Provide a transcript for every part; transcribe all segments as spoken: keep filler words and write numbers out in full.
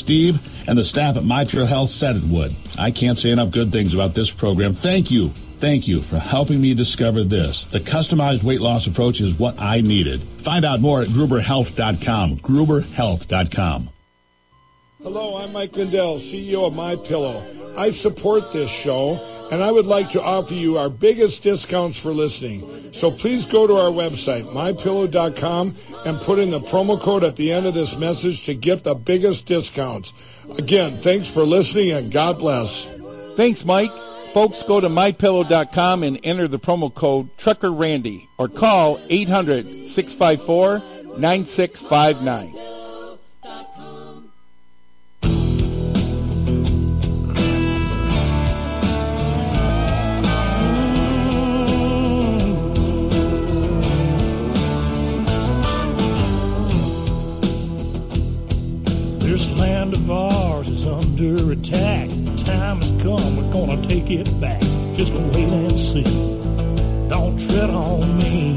Steve and the staff at My Pure Health said it would. I can't say enough good things about this program. Thank you. Thank you for helping me discover this. The customized weight loss approach is what I needed. Find out more at gruber health dot com. gruber health dot com. Hello, I'm Mike Lindell, C E O of MyPillow. I support this show, and I would like to offer you our biggest discounts for listening. So please go to our website, my pillow dot com, and put in the promo code at the end of this message to get the biggest discounts. Again, thanks for listening, and God bless. Thanks, Mike. Folks, go to my pillow dot com and enter the promo code Trucker Randy or call eight hundred, six five four, nine six five nine. This land of ours is under attack. Time has come, we're gonna take it back. Just wait and see. Don't tread on me.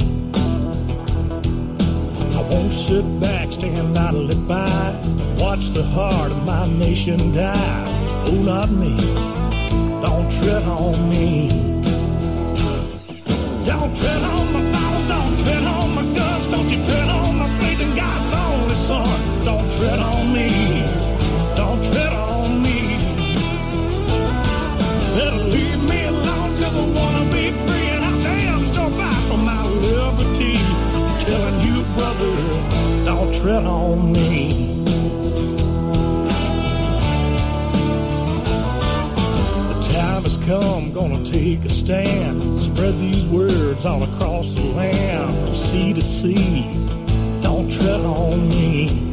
I won't sit back, stand idly by, watch the heart of my nation die. Oh, not me. Don't tread on me. Don't tread on my Bible, don't tread on my guns, don't you tread on my faith in God's only Son. Don't tread on me. Don't tread on me. Better leave me alone, cause I wanna be free, and I damn sure fight for my liberty. I'm telling you, brother, don't tread on me. The time has come, gonna take a stand, spread these words all across the land, from sea to sea. Don't tread on me.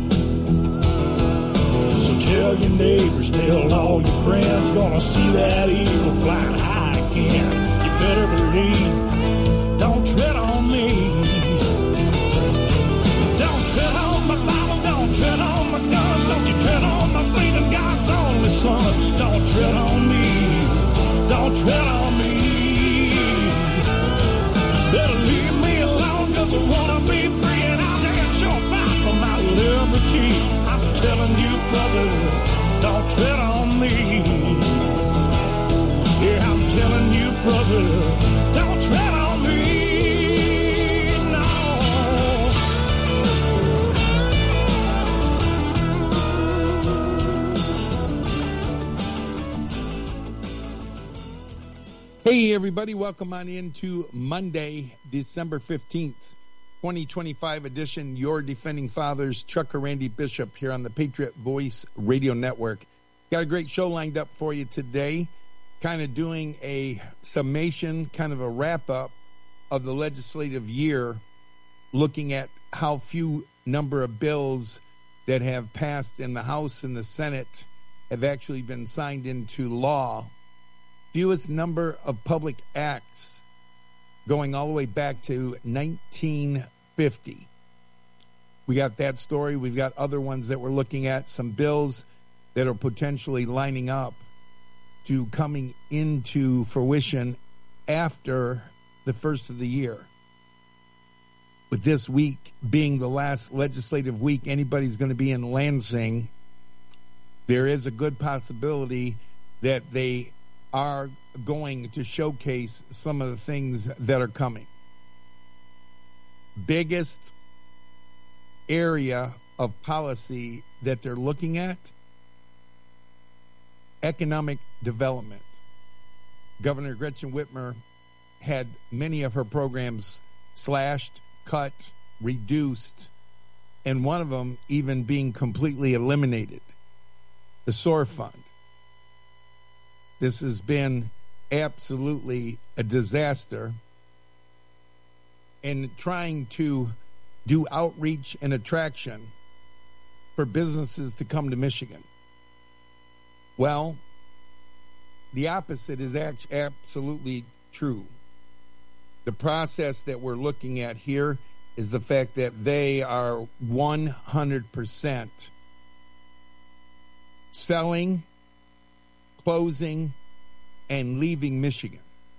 So tell your neighbors, tell all your friends, gonna see that eagle flying high again. You better believe, don't tread on me. Don't tread on my Bible, don't tread on my guns, don't you tread on my faith in God's only Son. Don't tread on me, don't tread on me. Better leave me alone, cause I wanna be free, and I'll damn sure fight for my liberty. I'm telling you, brother, don't tread on me. Yeah, I'm telling you, brother, don't tread on me. No. Hey, everybody, welcome on into Monday, December fifteenth. twenty twenty-five edition, Your Defending Fathers, Trucker Randy Bishop here on the Patriot Voice Radio Network. Got a great show lined up for you today, kind of doing a summation, kind of a wrap-up of the legislative year, looking at how few number of bills that have passed in the House and the Senate have actually been signed into law. Fewest number of public acts going all the way back to nineteen fifty. We got that story. We've got other ones that we're looking at, some bills that are potentially lining up to coming into fruition after the first of the year. With this week being the last legislative week anybody's going to be in Lansing, there is a good possibility that they are going to showcase some of the things that are coming. Biggest area of policy that they're looking at, economic development. Governor Gretchen Whitmer had many of her programs slashed, cut, reduced, and one of them even being completely eliminated, the SOAR Fund. This has been absolutely a disaster. And trying to do outreach and attraction for businesses to come to Michigan. Well, the opposite is absolutely true. The process that we're looking at here is the fact that they are one hundred percent selling, closing, and leaving Michigan.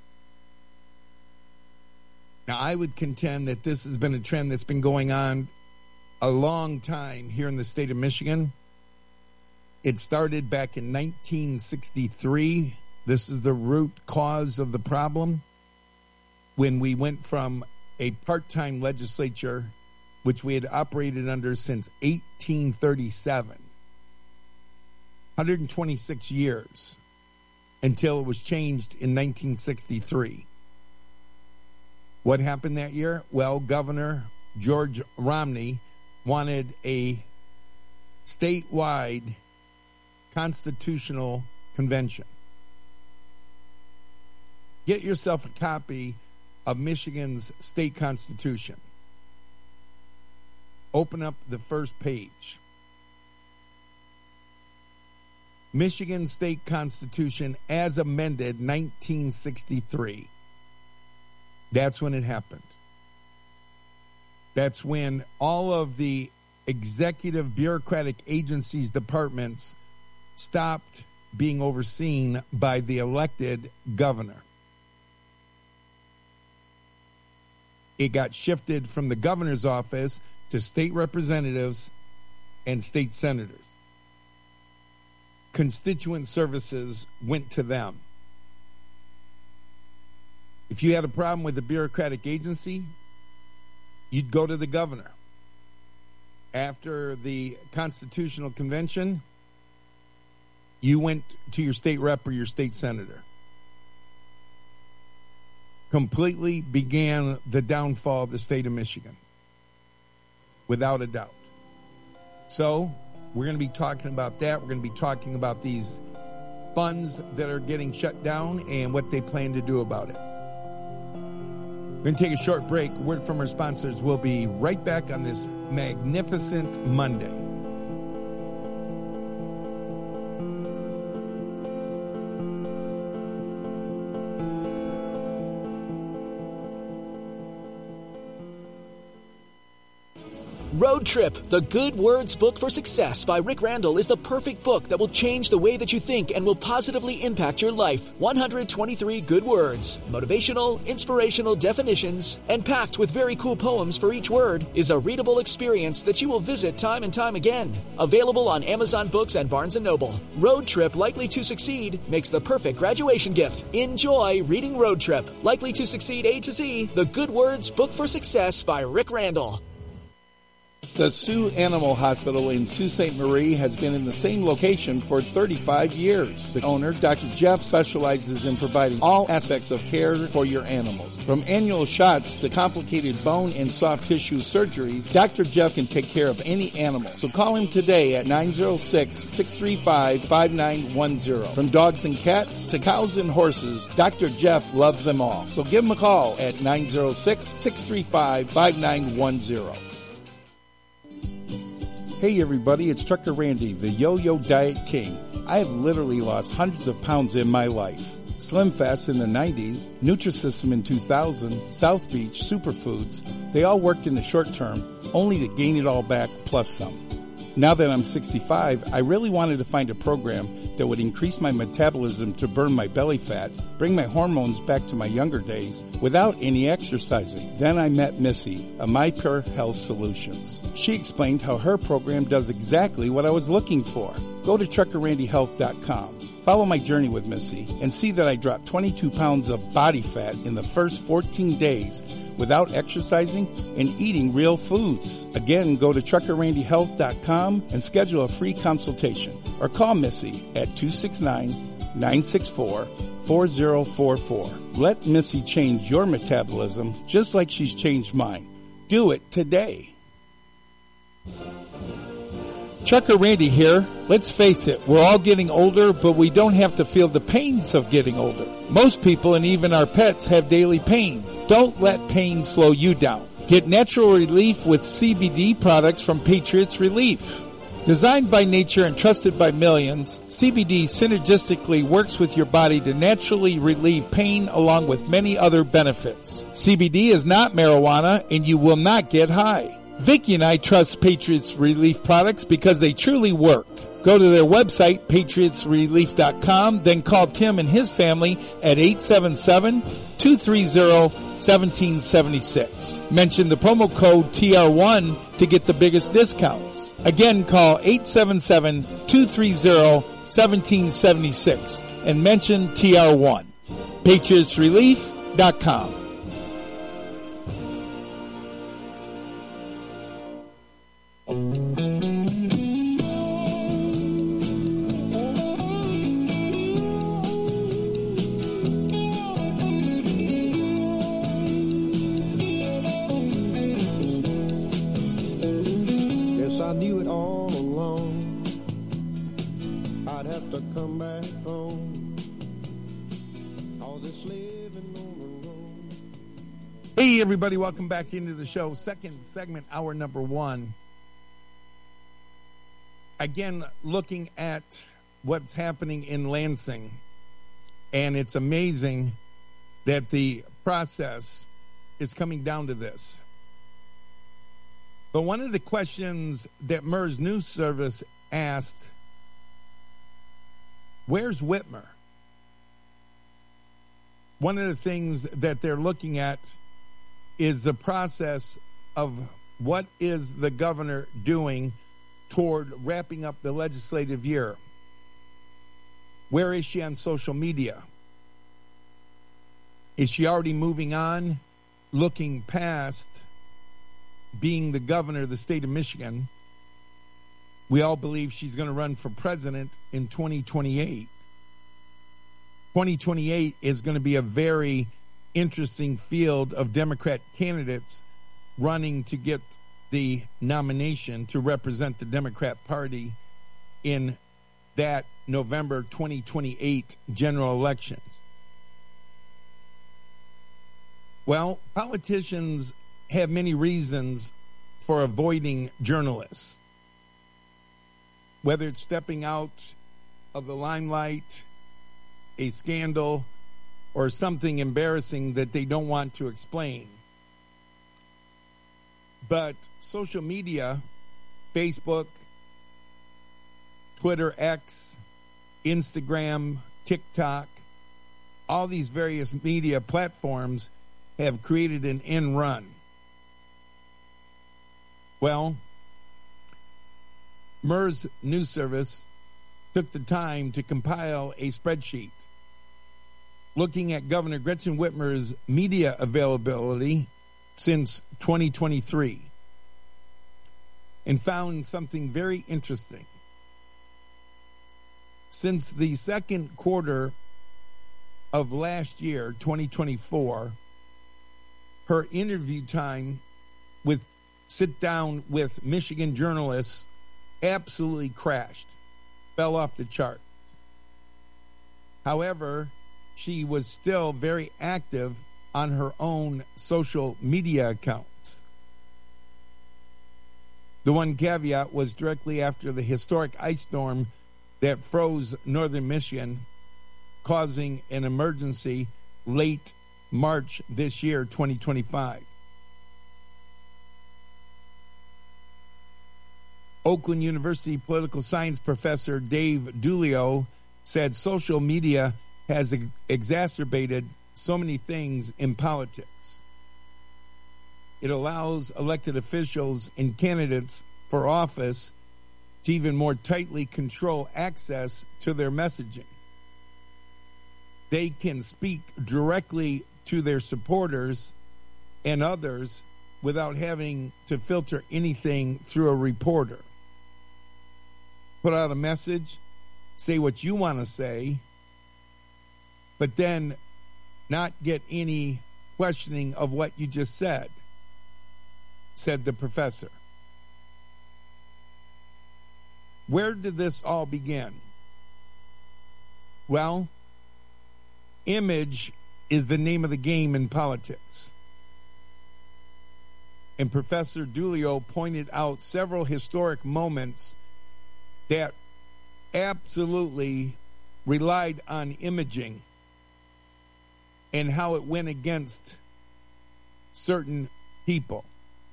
Now, I would contend that this has been a trend that's been going on a long time here in the state of Michigan. It started back in nineteen sixty-three. This is the root cause of the problem. When we went from a part-time legislature, which we had operated under since eighteen thirty-seven, one hundred twenty-six years, until it was changed in nineteen sixty-three. What happened that year? Well, Governor George Romney wanted a statewide constitutional convention. Get yourself a copy of Michigan's state constitution. Open up the first page. Michigan State Constitution as amended nineteen sixty-three. That's when it happened. That's when all of the executive bureaucratic agencies, departments, stopped being overseen by the elected governor. It got shifted from the governor's office to state representatives and state senators. Constituent services went to them. If you had a problem with the bureaucratic agency, you'd go to the governor. After the Constitutional Convention, you went to your state rep or your state senator. Completely began the downfall of the state of Michigan, without a doubt. So, we're going to be talking about that. We're going to be talking about these funds that are getting shut down and what they plan to do about it. We're going to take a short break. Word from our sponsors. We'll be right back on this magnificent Monday. Road Trip, The Good Words Book for Success by Rick Randall is the perfect book that will change the way that you think and will positively impact your life. one hundred twenty-three good words, motivational, inspirational definitions, and packed with very cool poems for each word is a readable experience that you will visit time and time again. Available on Amazon Books and Barnes and Noble. Road Trip, Likely to Succeed makes the perfect graduation gift. Enjoy reading Road Trip, Likely to Succeed A to Z, The Good Words Book for Success by Rick Randall. The Sioux Animal Hospital in Sault Ste. Marie has been in the same location for thirty-five years. The owner, Doctor Jeff, specializes in providing all aspects of care for your animals. From annual shots to complicated bone and soft tissue surgeries, Doctor Jeff can take care of any animal. So call him today at nine oh six, six three five, five nine one oh. From dogs and cats to cows and horses, Doctor Jeff loves them all. So give him a call at nine oh six, six three five, five nine one oh. Hey everybody, it's Trucker Randy, the Yo-Yo Diet King. I have literally lost hundreds of pounds in my life. Slim Fast in the nineties, Nutrisystem in two thousand, South Beach, Superfoods, they all worked in the short term, only to gain it all back plus some. Now that I'm sixty-five, I really wanted to find a program that would increase my metabolism to burn my belly fat, bring my hormones back to my younger days, without any exercising. Then I met Missy, of My Pure Health Solutions. She explained how her program does exactly what I was looking for. Go to trucker randy health dot com. Follow my journey with Missy and see that I dropped twenty-two pounds of body fat in the first fourteen days without exercising and eating real foods. Again, go to trucker randy health dot com and schedule a free consultation or call Missy at two six nine, nine six four, four oh four four. Let Missy change your metabolism just like she's changed mine. Do it today. Trucker Randy here. Let's face it, we're all getting older, but we don't have to feel the pains of getting older. Most people and even our pets have daily pain. Don't let pain slow you down. Get natural relief with C B D products from Patriots Relief. Designed by nature and trusted by millions, C B D synergistically works with your body to naturally relieve pain along with many other benefits. C B D is not marijuana and you will not get high. Vicki and I trust Patriots Relief products because they truly work. Go to their website, patriots relief dot com, then call Tim and his family at eight seven seven, two three zero, one seven seven six. Mention the promo code T R one to get the biggest discounts. Again, call eight seven seven, two three zero, one seven seven six and mention T R one. patriots relief dot com. Hey, everybody, welcome back into the show. Second segment, hour number one. Again, looking at what's happening in Lansing, and it's amazing that the process is coming down to this. But one of the questions that M E R S News Service asked, where's Whitmer? One of the things that they're looking at is the process of what is the governor doing toward wrapping up the legislative year. Where is she on social media? Is she already moving on, looking past being the governor of the state of Michigan? We all believe she's going to run for president in twenty twenty-eight. twenty twenty-eight is going to be a very interesting field of Democrat candidates running to get the nomination to represent the Democrat Party in that November twenty twenty-eight general elections. Well, politicians have many reasons for avoiding journalists, whether it's stepping out of the limelight, a scandal, or something embarrassing that they don't want to explain. But social media, Facebook, Twitter, X, Instagram, TikTok, all these various media platforms have created an end run. Well, M E R S News Service took the time to compile a spreadsheet looking at Governor Gretchen Whitmer's media availability since twenty twenty-three and found something very interesting. Since the second quarter of last year, twenty twenty-four, her interview time with sit down with Michigan journalists absolutely crashed, fell off the chart. However, she was still very active on her own social media accounts. The one caveat was directly after the historic ice storm that froze northern Michigan, causing an emergency late March this year, twenty twenty-five. Oakland University political science professor Dave Dulio said social media has ex- exacerbated so many things in politics. It allows elected officials and candidates for office to even more tightly control access to their messaging. They can speak directly to their supporters and others without having to filter anything through a reporter. Put out a message, say what you want to say, but then not get any questioning of what you just said, said the professor. Where did this all begin? Well, image is the name of the game in politics. And Professor Dulio pointed out several historic moments that absolutely relied on imaging and how it went against certain people.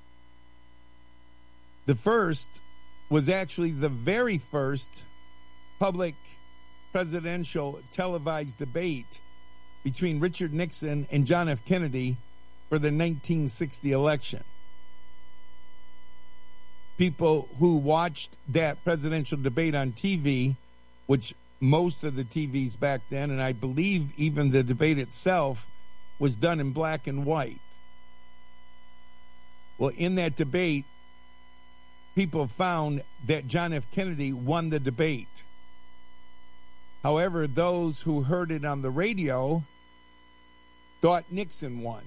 The first was actually the very first public presidential televised debate between Richard Nixon and John F. Kennedy for the nineteen sixty election. people who watched that presidential debate on T V, which most of the T Vs back then, and I believe even the debate itself, was done in black and white. Well, in that debate, people found that John F. Kennedy won the debate. However, those who heard it on the radio thought Nixon won.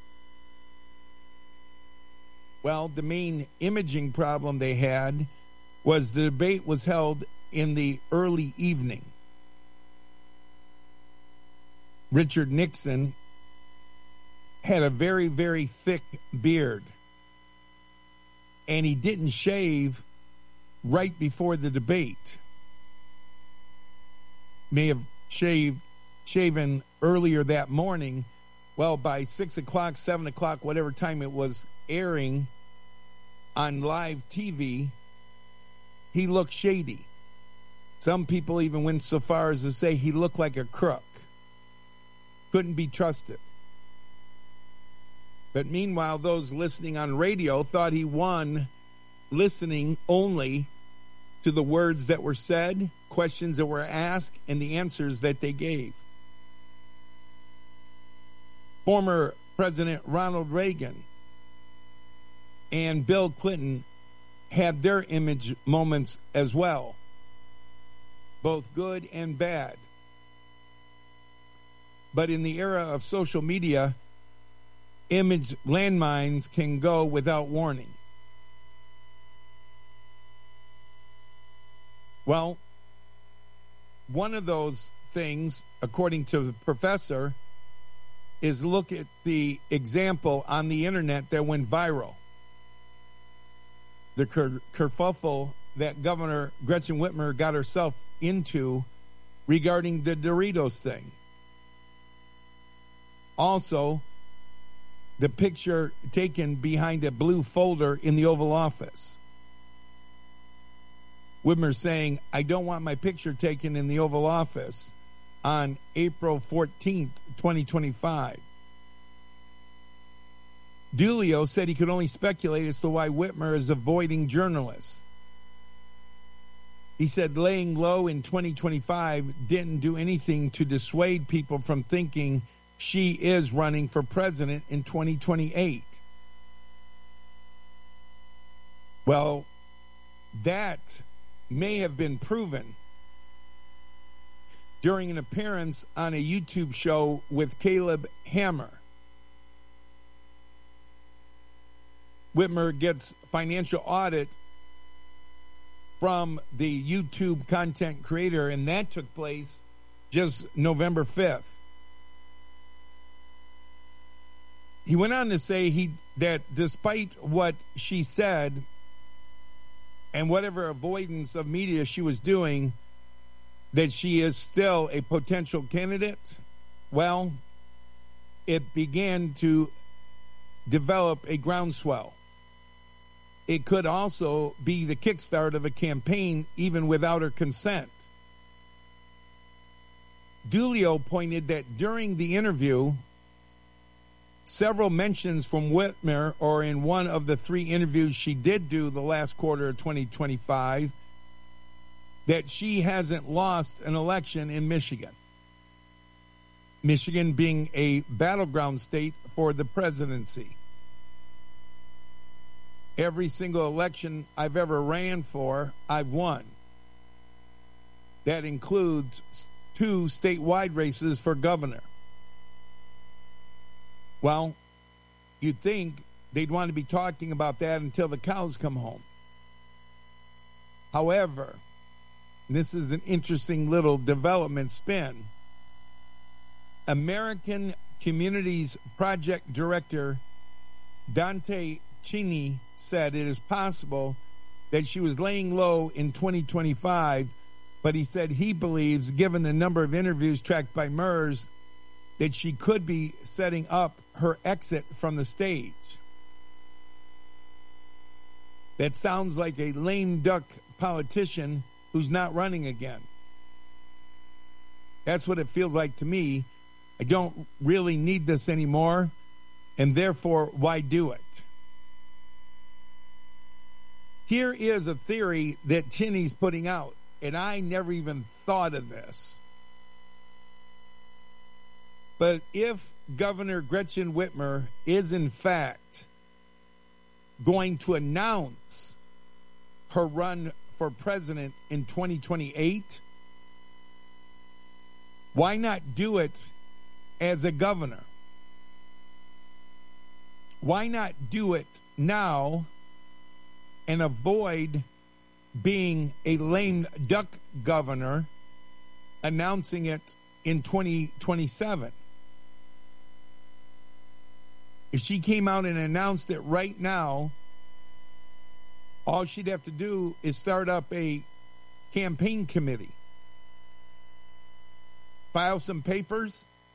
Well, the main imaging problem they had was the debate was held in the early evening. Richard Nixon had a very, very thick beard, and he didn't shave right before the debate. May have shaved, shaven earlier that morning. Well, by six o'clock, seven o'clock, whatever time it was airing on live T V, he looked shady. Some people even went so far as to say he looked like a crook. Couldn't be trusted. But meanwhile, those listening on radio thought he won listening only to the words that were said, questions that were asked, and the answers that they gave. Former President Ronald Reagan and Bill Clinton had their image moments as well, both good and bad. But in the era of social media, image landmines can go without warning. Well, one of those things, according to the professor, is look at the example on the internet that went viral. The ker- kerfuffle that Governor Gretchen Whitmer got herself into regarding the Doritos thing. Also, the picture taken behind a blue folder in the Oval Office. Whitmer saying, I don't want my picture taken in the Oval Office on April fourteenth, twenty twenty-five. Dulio said he could only speculate as to why Whitmer is avoiding journalists. He said laying low in twenty twenty-five didn't do anything to dissuade people from thinking she is running for president in twenty twenty-eight. Well, that may have been proven during an appearance on a YouTube show with Caleb Hammer. Whitmer gets financial audit from the YouTube content creator, and that took place just November fifth. He went on to say he that despite what she said and whatever avoidance of media she was doing, that she is still a potential candidate. Well, it began to develop a groundswell. It could also be the kickstart of a campaign even without her consent. Dulio pointed that during the interview, several mentions from Whitmer, or in one of the three interviews she did do the last quarter of twenty twenty-five, that she hasn't lost an election in Michigan. Michigan being a battleground state for the presidency. Every single election I've ever ran for, I've won. That includes two statewide races for governor. Well, you'd think they'd want to be talking about that until the cows come home. However, this is an interesting little development spin. American Communities Project Director Dante Cini said it is possible that she was laying low in twenty twenty-five, but he said he believes, given the number of interviews tracked by MERS, that she could be setting up her exit from the stage. That sounds like a lame duck politician who's not running again. That's what it feels like to me. I don't really need this anymore, and therefore, why do it? Here is a theory that Cheney's putting out, and I never even thought of this. But if Governor Gretchen Whitmer is in fact going to announce her run for president in twenty twenty-eight, why not do it as a governor? Why not do it now and avoid being a lame duck governor, announcing it in twenty twenty-seven? If she came out and announced it right now, all she'd have to do is start up a campaign committee, file some papers,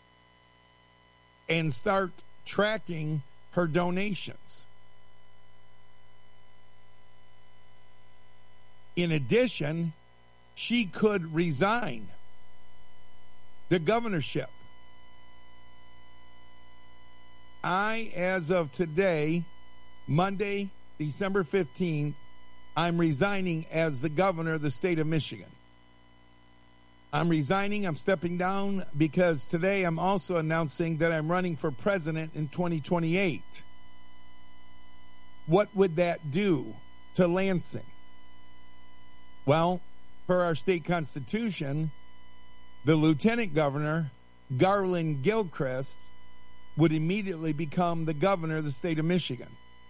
and start tracking her donations. In addition, she could resign the governorship. I, as of today, Monday, December fifteenth, I'm resigning as the governor of the state of Michigan. I'm resigning, I'm stepping down, because today I'm also announcing that I'm running for president in twenty twenty-eight. What would that do to Lansing? Well, per our state constitution, the lieutenant governor, Garland Gilchrist, would immediately become the governor of the state of Michigan.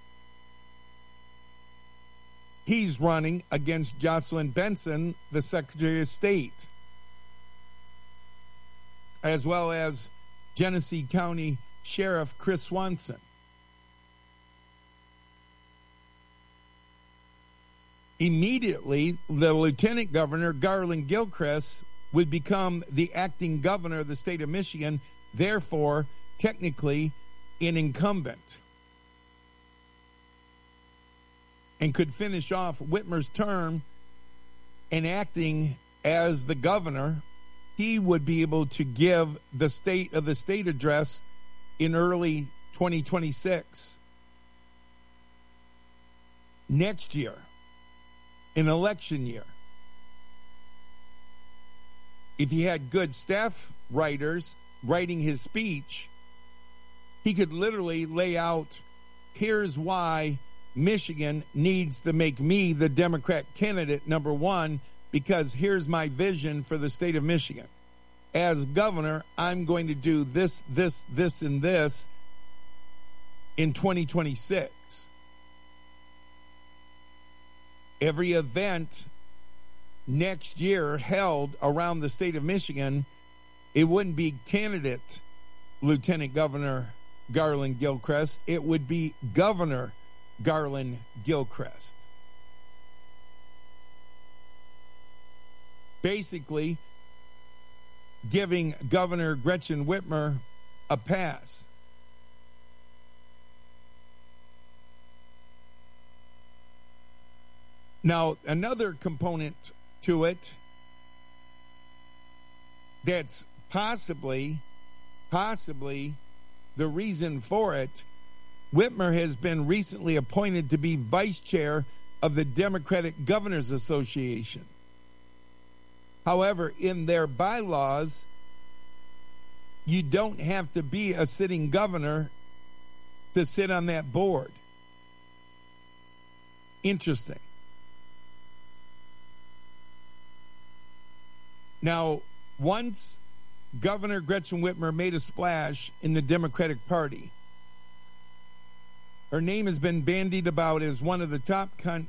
He's running against Jocelyn Benson, the Secretary of State, as well as Genesee County Sheriff Chris Swanson. Immediately, the Lieutenant Governor, Garland Gilchrist, would become the acting governor of the state of Michigan, therefore, technically, an incumbent, and could finish off Whitmer's term and acting as the governor. He would be able to give the state of the state address in early twenty twenty-six. Next year, an election year. If he had good staff writers writing his speech, he could literally lay out, here's why Michigan needs to make me the Democrat candidate, number one, because here's my vision for the state of Michigan. As governor, I'm going to do this, this, this, and this in twenty twenty-six. Every event next year held around the state of Michigan, it wouldn't be candidate Lieutenant Governor Garland Gilchrist. It would be Governor Garland Gilchrist. Basically, giving Governor Gretchen Whitmer a pass. Now, another component to it that's possibly, possibly the reason for it, Whitmer has been recently appointed to be vice chair of the Democratic Governors Association. However, in their bylaws, you don't have to be a sitting governor to sit on that board. Interesting. Now, once Governor Gretchen Whitmer made a splash in the Democratic Party, her name has been bandied about as one of the top con-